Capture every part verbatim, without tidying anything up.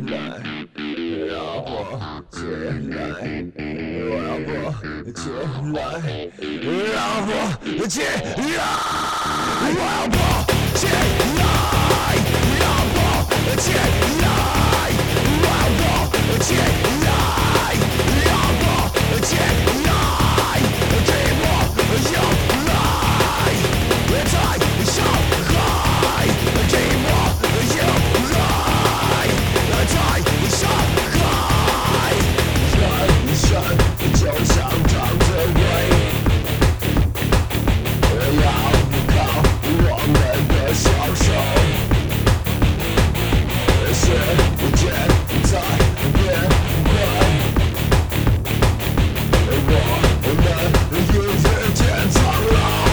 来，让我进来，让我进来，让我进来，让我进来，让我进来，让我进来，让我进来，给我又来，在上海，给我又来，在上海，人生就像张着尾，要靠我们的双手，世界在变换，我们一日天苍老。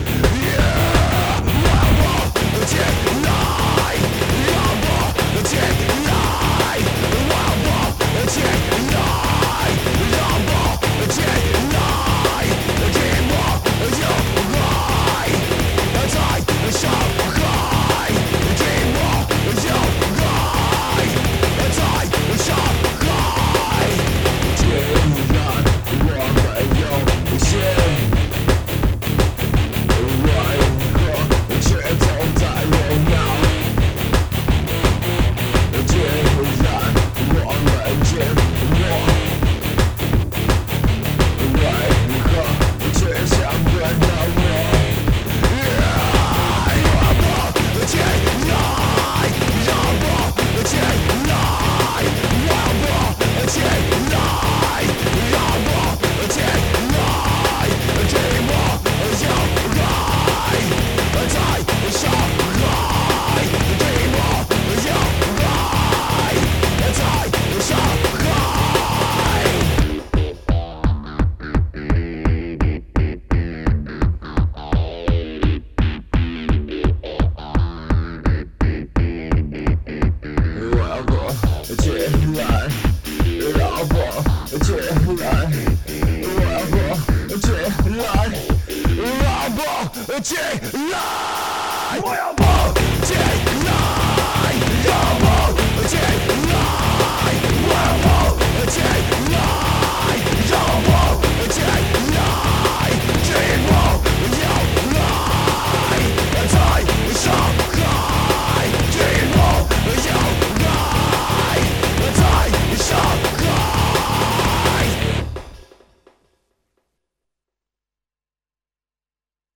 让我进来，让我进来，让我进来，让我进来，给我又来，在上海，给我又来，在上海，既然我们有限。却总在热闹，既然我们静默，为何却想变得我？让我进来，让我进来，让我进来，让我进来，给我又来。在上海，给我又来，在上海。让我进来，让我进来，让我进来，让我进来。我要。